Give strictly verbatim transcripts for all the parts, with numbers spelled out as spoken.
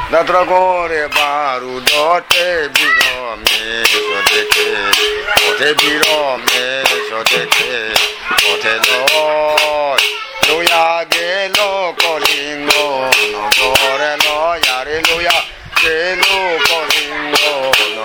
Natragore baru dote biro me sodeke, dote biro me sodeke, dote lo, lo ya ge lo kolingo, no dore lo yare lo ya ge lo kolingo, no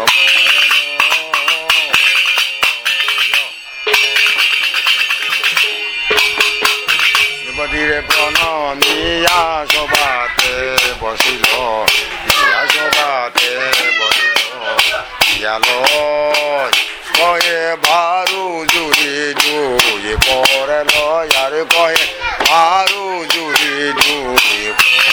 Dire prono mia sobate bosilo mia sobate bosilo ya lo koye baru juri ju ye pore lo yare koye baru juri ju ye